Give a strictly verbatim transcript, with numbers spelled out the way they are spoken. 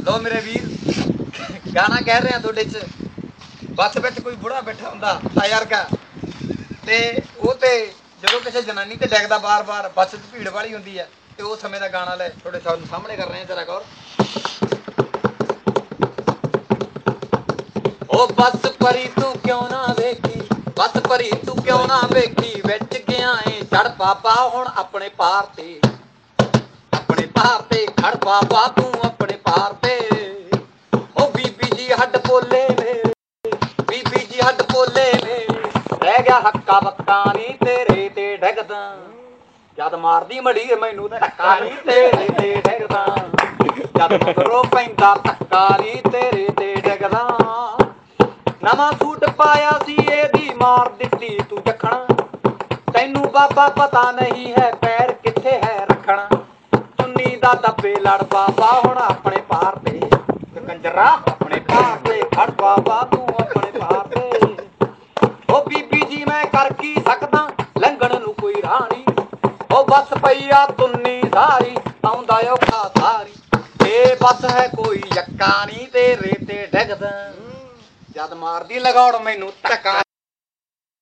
लो मेरे वीर गाना कह रहे हैं थोड़े च बस विच कोई बुढ़ा बैठा हुंदा टायर का ते वो ते जदों किसी जनानी ते डिगदा बार बार बस च भीड़ वाली हुंदी है ते उस समय दा गाना ले थोड़े सामने कर रहे हैं जरा गौर। ओ बस परी तू क्यों ना वेखी बस परी तू क्यों ना वेखी विच गया है चढ़ बाबा हुण अपने पार ते अपने पार ते खड़ बाबा तू अपने पार ते। ओ बीबी जी हड्ड पोले मेरे बीबी जी हड्ड पोले मेरे रह गया हक्का बक्का नी तेरे ते डिगदा जद मारदी मड़ी मैनू धक्का नी तेरे ते डिगदा जद मगरों पैंदा धक्का नी तेरे ते डिगदा। नवां सूट पाया सी एदी मार दित्ती तू जखना तैनू बाबा पता नहीं है पैर किथे है रखना चुन्नी दा दब्बे लड़ बाबा हुण अपने पार ते कंजरा अपने पार ते खड़ बाबा तू अपने पार ते। ओ बीबी जी मैं कर की सकदा लंघण नू कोई राणी ओ बस पई आ तुन्नी सारी आउंदा औखा सारी ए बस है कोई यक्का नी तेरे ते डिगदा जद मारदी लगौड़ मैनू धक्का